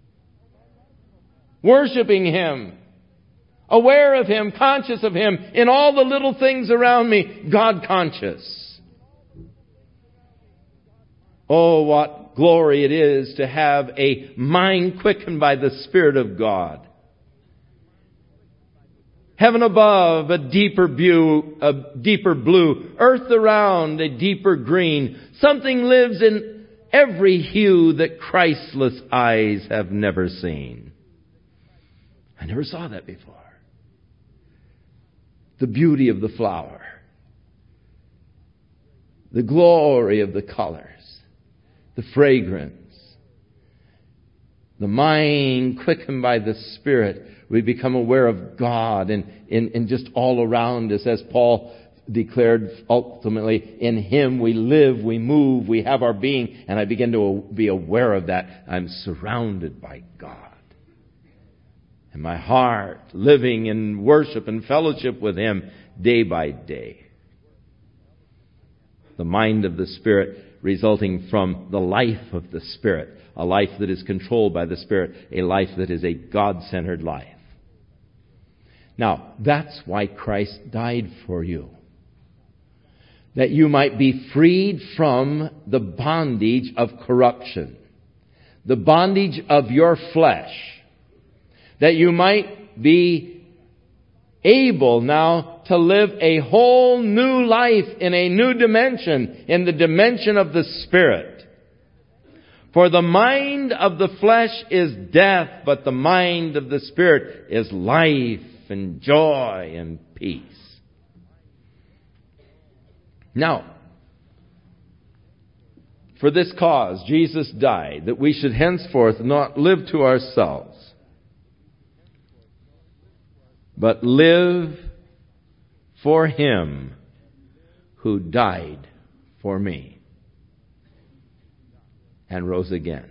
Worshiping Him. Aware of Him, conscious of Him in all the little things around me, God conscious. Oh, what glory it is to have a mind quickened by the Spirit of God. Heaven above, a deeper blue, a deeper blue. Earth around, a deeper green. Something lives in every hue that Christless eyes have never seen. I never saw that before. The beauty of the flower. The glory of the colors. The fragrance. The mind quickened by the Spirit. We become aware of God and, and, and just all around us. As Paul declared ultimately, in Him we live, we move, we have our being. And I begin to be aware of that. I'm surrounded by God. And my heart living in worship and fellowship with Him day by day. The mind of the Spirit resulting from the life of the Spirit. A life that is controlled by the Spirit. A life that is a God-centered life. Now, that's why Christ died for you. That you might be freed from the bondage of corruption. The bondage of your flesh. That you might be able now to live a whole new life in a new dimension, in the dimension of the Spirit. For the mind of the flesh is death, but the mind of the Spirit is life and joy and peace. Now, for this cause Jesus died, that we should henceforth not live to ourselves, but live for Him who died for me and rose again.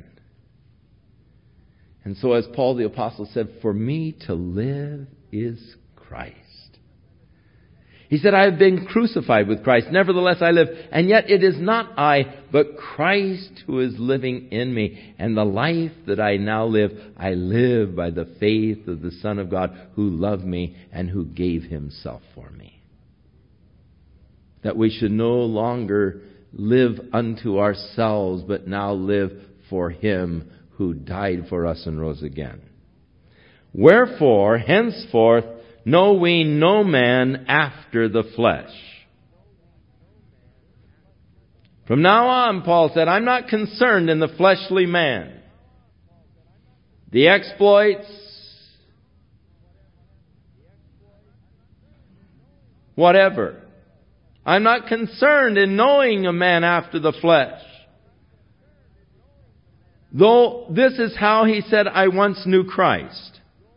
And so as Paul the Apostle said, for me to live is Christ. He said, I have been crucified with Christ. Nevertheless I live. And yet it is not I, but Christ who is living in me. And the life that I now live, I live by the faith of the Son of God who loved me and who gave Himself for me. That we should no longer live unto ourselves, but now live for Him who died for us and rose again. Wherefore, henceforth, know we no man after the flesh. From now on, Paul said, I'm not concerned in the fleshly man. The exploits, whatever. I'm not concerned in knowing a man after the flesh. Though this is how he said, I once knew Christ.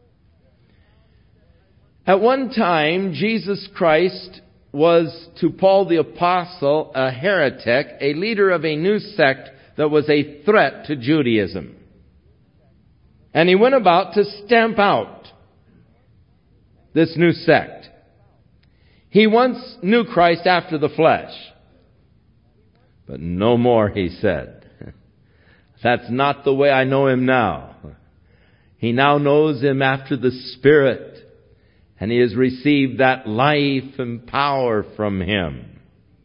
At one time, Jesus Christ was, to Paul the Apostle, a heretic, a leader of a new sect that was a threat to Judaism. And he went about to stamp out this new sect. He once knew Christ after the flesh. But no more, he said. That's not the way I know Him now. He now knows Him after the Spirit. And he has received that life and power from Him.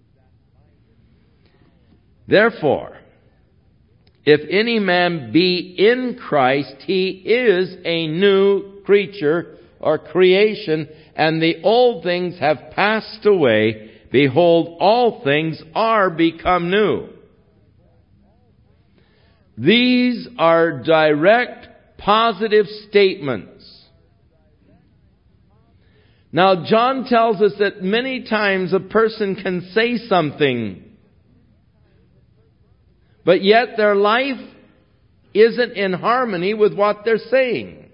Therefore, if any man be in Christ, he is a new creature or creation, and the old things have passed away. Behold, all things are become new. These are direct, positive statements. Now, John tells us that many times a person can say something, but yet their life isn't in harmony with what they're saying.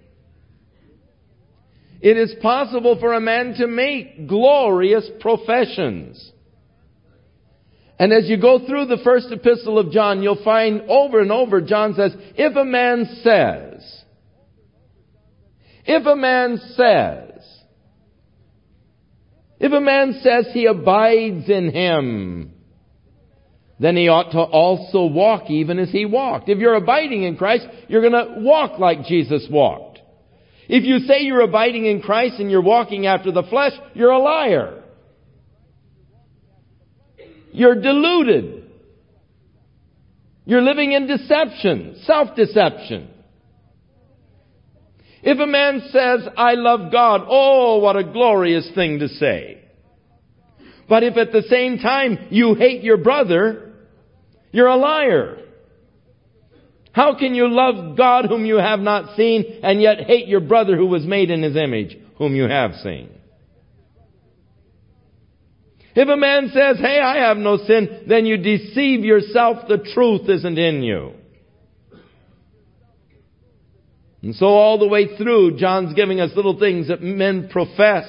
It is possible for a man to make glorious professions. And as you go through the first epistle of John, you'll find over and over John says, if a man says, if a man says, if a man says he abides in Him, then he ought to also walk even as He walked. If you're abiding in Christ, you're going to walk like Jesus walked. If you say you're abiding in Christ and you're walking after the flesh, you're a liar. You're deluded. You're living in deception, self-deception. If a man says, I love God, oh, what a glorious thing to say. But if at the same time you hate your brother, you're a liar. How can you love God whom you have not seen and yet hate your brother who was made in His image, whom you have seen? If a man says, hey, I have no sin, then you deceive yourself. The truth isn't in you. And so all the way through, John's giving us little things that men profess.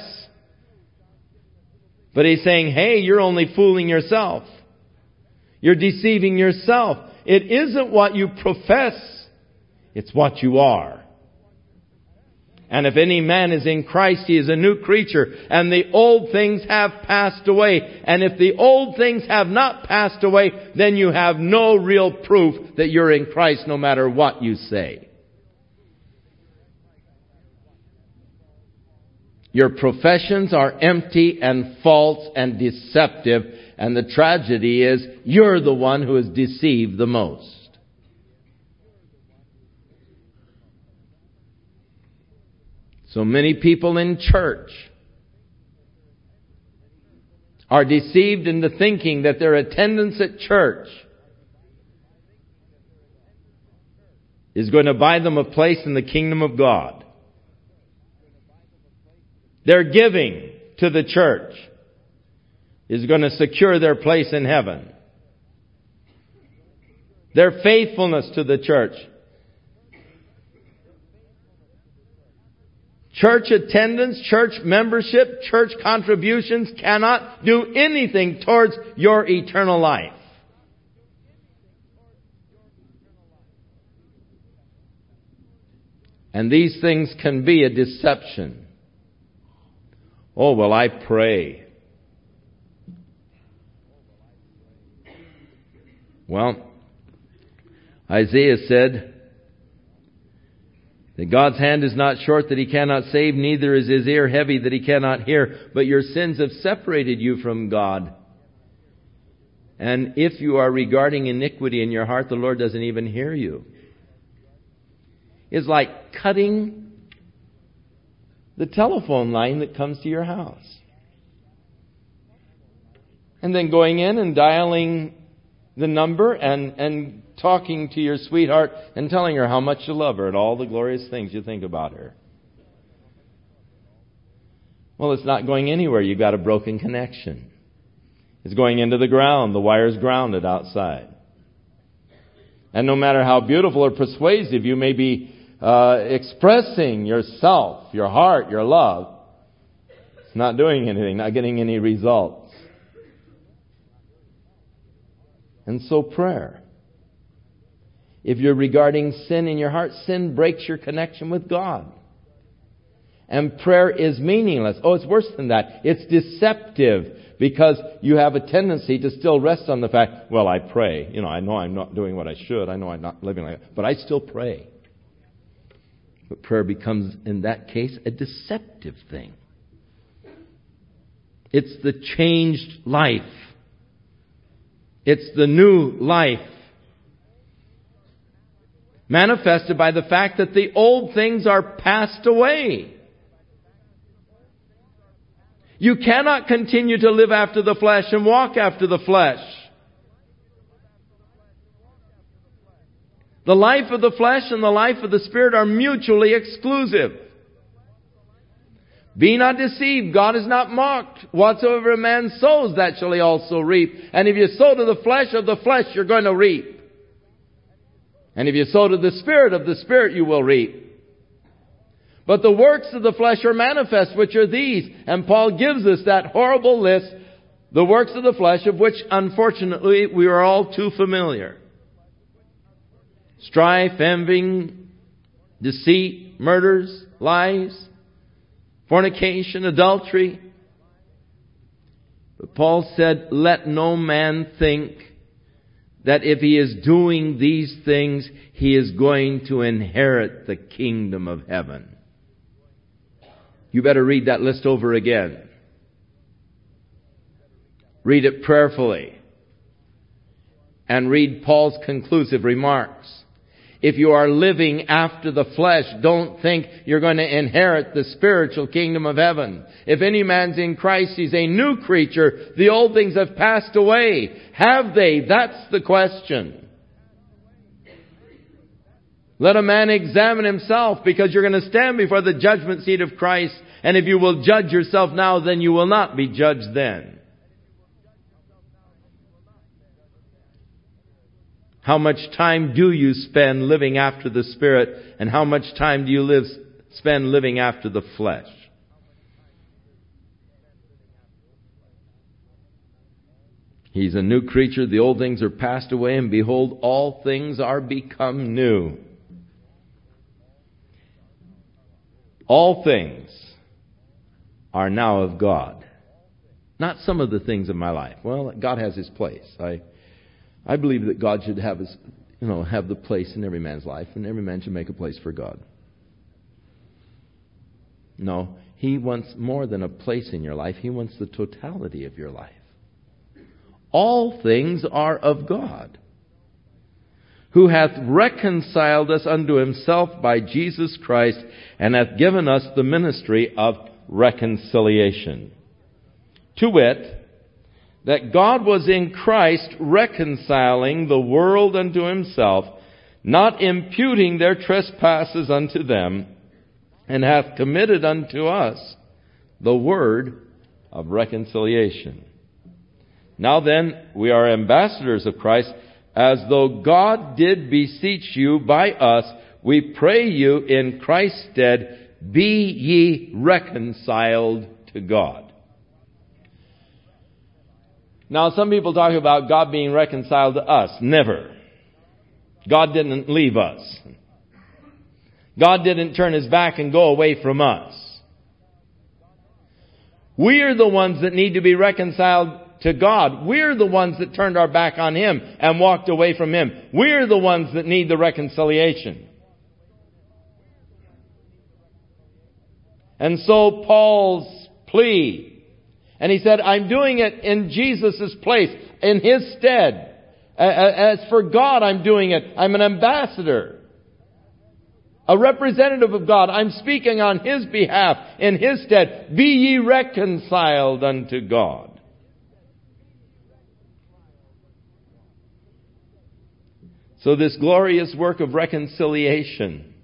But he's saying, hey, you're only fooling yourself. You're deceiving yourself. It isn't what you profess, it's what you are. And if any man is in Christ, he is a new creature, and the old things have passed away. And if the old things have not passed away, then you have no real proof that you're in Christ, no matter what you say. Your professions are empty and false and deceptive, and the tragedy is you're the one who is deceived the most. So many people in church are deceived into thinking that their attendance at church is going to buy them a place in the kingdom of God. Their giving to the church is going to secure their place in heaven. Their faithfulness to the church. Church attendance, church membership, church contributions cannot do anything towards your eternal life. And these things can be a deception. Oh, well, I pray. Well, Isaiah said that God's hand is not short that He cannot save, neither is His ear heavy that He cannot hear, but your sins have separated you from God. And if you are regarding iniquity in your heart, the Lord doesn't even hear you. It's like cutting the telephone line that comes to your house. And then going in and dialing the number and, and talking to your sweetheart and telling her how much you love her and all the glorious things you think about her. Well, it's not going anywhere. You've got a broken connection. It's going into the ground. The wire's grounded outside. And no matter how beautiful or persuasive you may be uh, expressing yourself, your heart, your love, it's not doing anything, not getting any results. And so prayer. If you're regarding sin in your heart, sin breaks your connection with God. And prayer is meaningless. Oh, it's worse than that. It's deceptive because you have a tendency to still rest on the fact, well, I pray. You know, I know I'm not doing what I should. I know I'm not living like that. But I still pray. But prayer becomes, in that case, a deceptive thing. It's the changed life. It's the new life. Manifested by the fact that the old things are passed away. You cannot continue to live after the flesh and walk after the flesh. The life of the flesh and the life of the Spirit are mutually exclusive. Be not deceived, God is not mocked. Whatsoever a man sows, that shall he also reap. And if you sow to the flesh of the flesh, you're going to reap. And if you sow to the Spirit of the Spirit, you will reap. But the works of the flesh are manifest, which are these. And Paul gives us that horrible list, the works of the flesh, of which, unfortunately, we are all too familiar. Strife, envying, deceit, murders, lies, fornication, adultery. But Paul said, let no man think that if he is doing these things, he is going to inherit the kingdom of heaven. You better read that list over again. Read it prayerfully. And read Paul's conclusive remarks. If you are living after the flesh, don't think you're going to inherit the spiritual kingdom of heaven. If any man's in Christ, he's a new creature. The old things have passed away. Have they? That's the question. Let a man examine himself, because you're going to stand before the judgment seat of Christ. And if you will judge yourself now, then you will not be judged then. How much time do you spend living after the Spirit, and how much time do you live spend living after the flesh? He's a new creature. The old things are passed away, and behold, all things are become new. All things are now of God. Not some of the things in my life. Well, God has His place. I I believe that God should have His, you know, have the place in every man's life, and every man should make a place for God. No, He wants more than a place in your life. He wants the totality of your life. All things are of God, who hath reconciled us unto Himself by Jesus Christ, and hath given us the ministry of reconciliation. To wit, that God was in Christ reconciling the world unto Himself, not imputing their trespasses unto them, and hath committed unto us the word of reconciliation. Now then, we are ambassadors of Christ, as though God did beseech you by us. We pray you in Christ's stead, be ye reconciled to God. Now, some people talk about God being reconciled to us. Never. God didn't leave us. God didn't turn His back and go away from us. We are the ones that need to be reconciled to God. We're the ones that turned our back on Him and walked away from Him. We're the ones that need the reconciliation. And so Paul's plea, and he said, I'm doing it in Jesus' place, in His stead. As for God, I'm doing it. I'm an ambassador, a representative of God. I'm speaking on His behalf, in His stead. Be ye reconciled unto God. So this glorious work of reconciliation,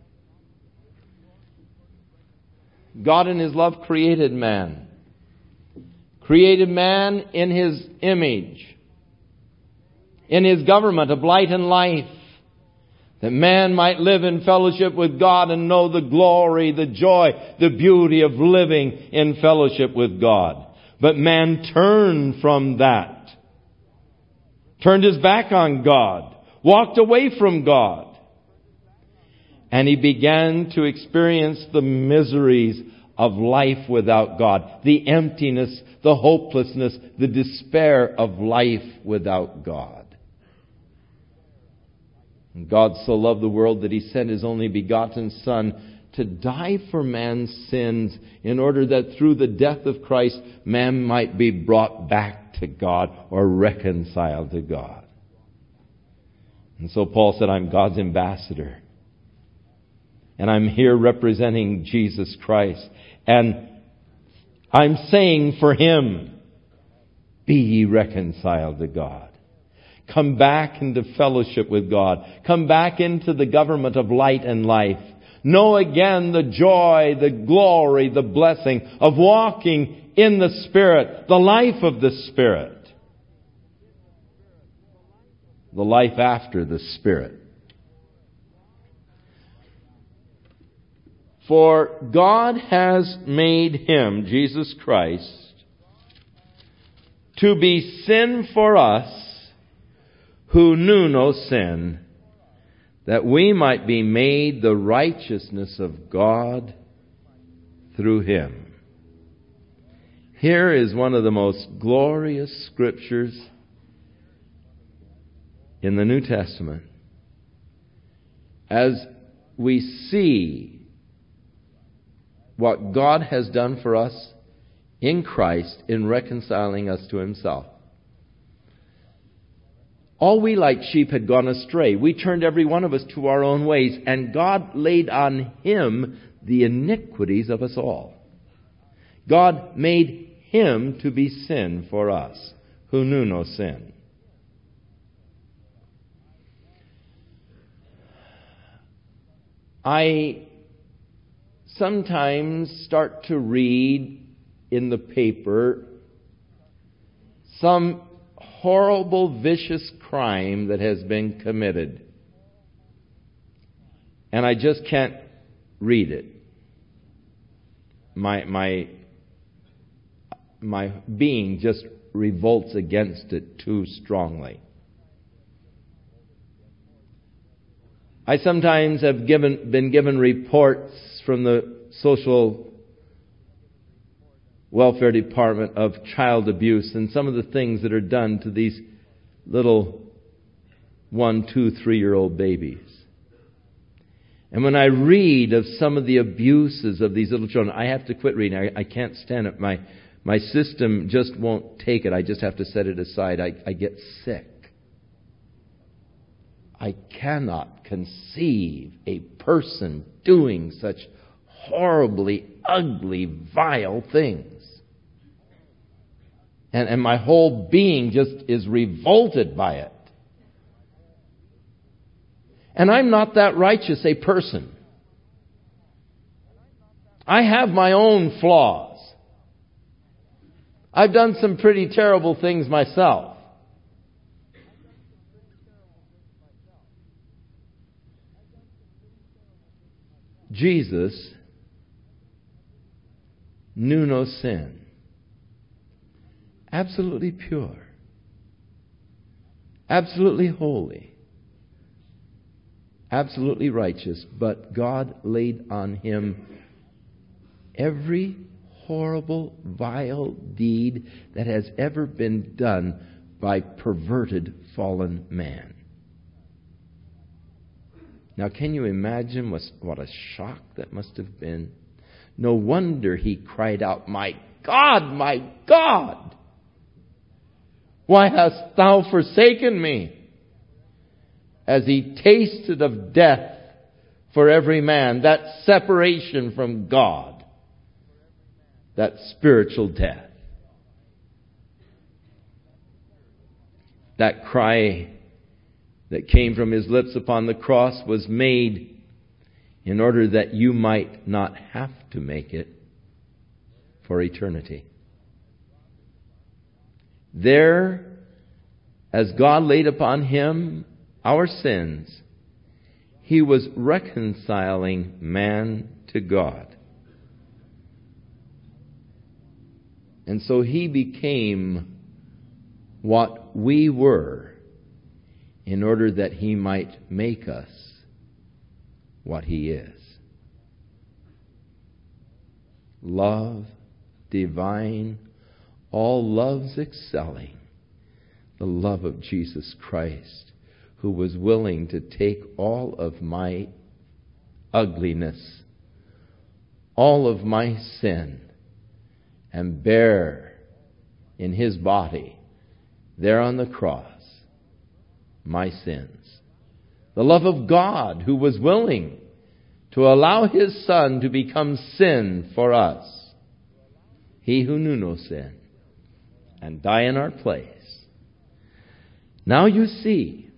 God in His love created man. Created man in His image, in His government of light and life, that man might live in fellowship with God and know the glory, the joy, the beauty of living in fellowship with God. But man turned from that, turned his back on God, walked away from God, and he began to experience the miseries of life without God, the emptiness, the hopelessness, the despair of life without God. And God so loved the world that He sent His only begotten Son to die for man's sins, in order that through the death of Christ, man might be brought back to God, or reconciled to God. And so Paul said, I'm God's ambassador. And I'm here representing Jesus Christ. And I'm saying for Him, be ye reconciled to God. Come back into fellowship with God. Come back into the government of light and life. Know again the joy, the glory, the blessing of walking in the Spirit, the life of the Spirit. The life after the Spirit. For God has made Him, Jesus Christ, to be sin for us who knew no sin, that we might be made the righteousness of God through Him. Here is one of the most glorious scriptures in the New Testament. As we see what God has done for us in Christ in reconciling us to Himself. All we like sheep had gone astray. We turned every one of us to our own ways, and God laid on Him the iniquities of us all. God made Him to be sin for us, who knew no sin. I sometimes start to read in the paper some horrible, vicious crime that has been committed. And I just can't read it. My, my, my being just revolts against it too strongly. I sometimes have given, been given reports from the social welfare department of child abuse and some of the things that are done to these little one, two, three-year-old babies. And when I read of some of the abuses of these little children, I have to quit reading. I, I can't stand it. My my system just won't take it. I just have to set it aside. I, I get sick. I cannot conceive a person doing such horribly ugly, vile things. And, and my whole being just is revolted by it. And I'm not that righteous a person. I have my own flaws. I've done some pretty terrible things myself. Jesus knew no sin. Absolutely pure. Absolutely holy. Absolutely righteous. But God laid on Him every horrible, vile deed that has ever been done by perverted, fallen man. Now, can you imagine what a shock that must have been? No wonder He cried out, "My God, my God, why hast Thou forsaken me?" As He tasted of death for every man, that separation from God, that spiritual death. That cry that came from His lips upon the cross was made in order that you might not have to make it for eternity. There, as God laid upon Him our sins, He was reconciling man to God. And so He became what we were in order that He might make us what He is. Love, divine, all loves excelling, the love of Jesus Christ, who was willing to take all of my ugliness, all of my sin, and bear in His body, there on the cross, my sins. The love of God, who was willing to allow His Son to become sin for us, He who knew no sin, and die in our place. Now you see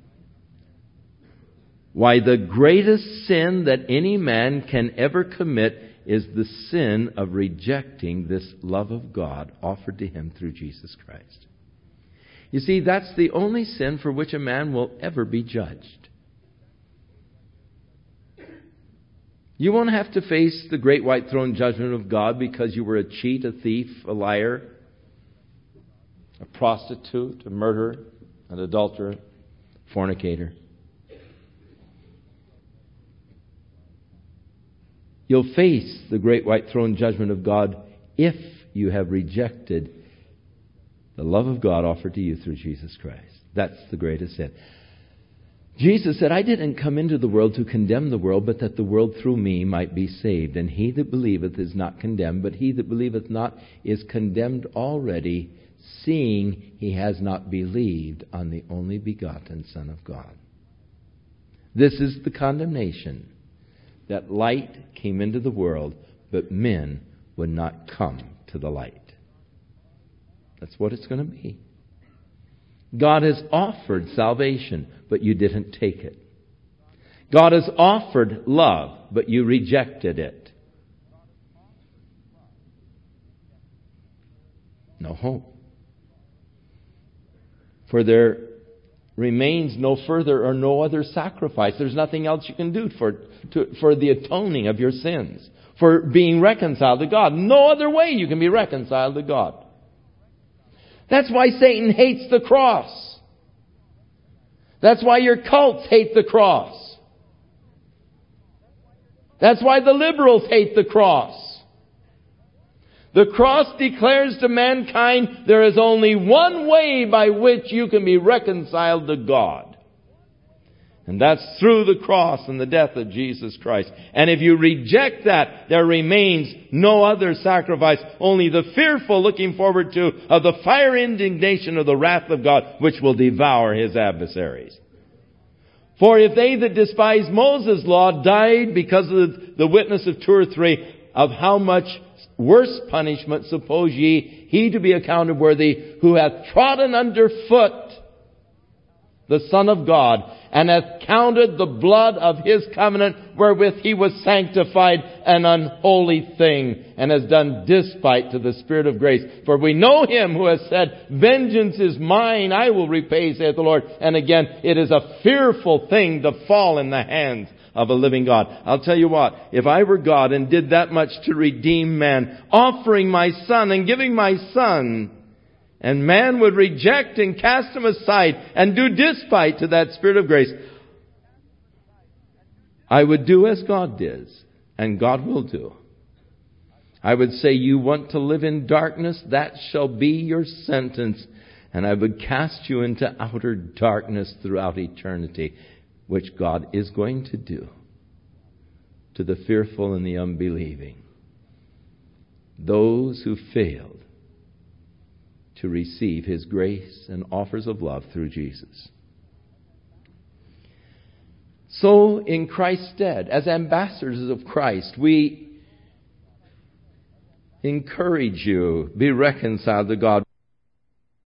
why the greatest sin that any man can ever commit is the sin of rejecting this love of God offered to him through Jesus Christ. You see, that's the only sin for which a man will ever be judged. You won't have to face the great white throne judgment of God because you were a cheat, a thief, a liar, a prostitute, a murderer, an adulterer, fornicator. You'll face the great white throne judgment of God if you have rejected the love of God offered to you through Jesus Christ. That's the greatest sin. Jesus said, "I didn't come into the world to condemn the world, but that the world through me might be saved. And he that believeth is not condemned, but he that believeth not is condemned already, seeing he has not believed on the only begotten Son of God." This is the condemnation, that light came into the world, but men would not come to the light. That's what it's going to be. God has offered salvation, but you didn't take it. God has offered love, but you rejected it. No hope. For there remains no further or no other sacrifice. There's nothing else you can do for, to, for the atoning of your sins, for being reconciled to God. No other way you can be reconciled to God. That's why Satan hates the cross. That's why your cults hate the cross. That's why the liberals hate the cross. The cross declares to mankind there is only one way by which you can be reconciled to God. And that's through the cross and the death of Jesus Christ. And if you reject that, there remains no other sacrifice, only the fearful looking forward to of the fire indignation of the wrath of God, which will devour his adversaries. For if they that despise Moses' law died because of the witness of two or three, of how much worse punishment suppose ye he to be accounted worthy, who hath trodden under foot the Son of God, and hath counted the blood of his covenant wherewith he was sanctified an unholy thing, and has done despite to the Spirit of grace. For we know him who has said, vengeance is mine, I will repay, saith the Lord. And again, it is a fearful thing to fall in the hands of a living God. I'll tell you what, if I were God and did that much to redeem man, offering my Son and giving my Son, and man would reject and cast him aside and do despite to that Spirit of grace, I would do as God does, and God will do. I would say, you want to live in darkness, that shall be your sentence. And I would cast you into outer darkness throughout eternity, which God is going to do to the fearful and the unbelieving. Those who failed to receive his grace and offers of love through Jesus. So, in Christ's stead, as ambassadors of Christ, we encourage you, be reconciled to God.